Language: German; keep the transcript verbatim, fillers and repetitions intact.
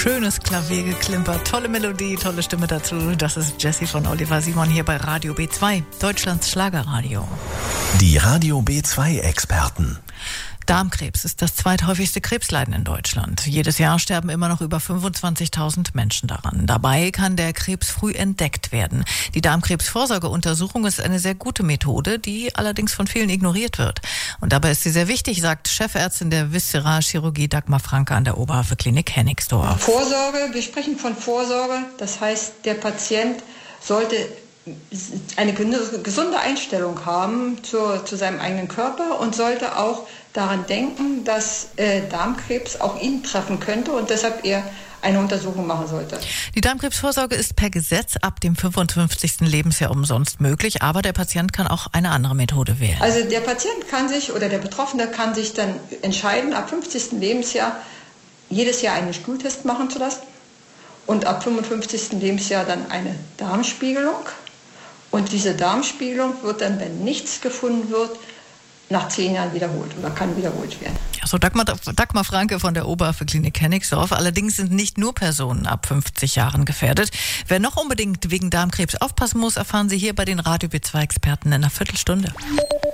Schönes Klaviergeklimper, tolle Melodie, tolle Stimme dazu. Das ist Jessie von Oliver Simon hier bei Radio B zwei, Deutschlands Schlagerradio. Die Radio B zwei Experten. Darmkrebs ist das zweithäufigste Krebsleiden in Deutschland. Jedes Jahr sterben immer noch über fünfundzwanzigtausend Menschen daran. Dabei kann der Krebs früh entdeckt werden. Die Darmkrebsvorsorgeuntersuchung ist eine sehr gute Methode, die allerdings von vielen ignoriert wird. Und dabei ist sie sehr wichtig, sagt Chefärztin der Viszeralchirurgie Dagmar Franke an der Oberhafenklinik Hennigsdorf. Vorsorge, wir sprechen von Vorsorge, das heißt, der Patient sollte eine gesunde Einstellung haben zu, zu seinem eigenen Körper und sollte auch daran denken, dass äh, Darmkrebs auch ihn treffen könnte und deshalb er eine Untersuchung machen sollte. Die Darmkrebsvorsorge ist per Gesetz ab dem fünfundfünfzigsten Lebensjahr umsonst möglich, aber der Patient kann auch eine andere Methode wählen. Also der Patient kann sich oder der Betroffene kann sich dann entscheiden, ab fünfzigsten Lebensjahr jedes Jahr einen Stuhltest machen zu lassen und ab fünfundfünfzigsten Lebensjahr dann eine Darmspiegelung. Und diese Darmspiegelung wird dann, wenn nichts gefunden wird, nach zehn Jahren wiederholt oder kann wiederholt werden. Ja, so Dagmar, Dagmar Franke von der Oberhafenklinik Hennigsdorf. Allerdings sind nicht nur Personen ab fünfzig Jahren gefährdet. Wer noch unbedingt wegen Darmkrebs aufpassen muss, erfahren Sie hier bei den Radio B zwei Experten in einer Viertelstunde.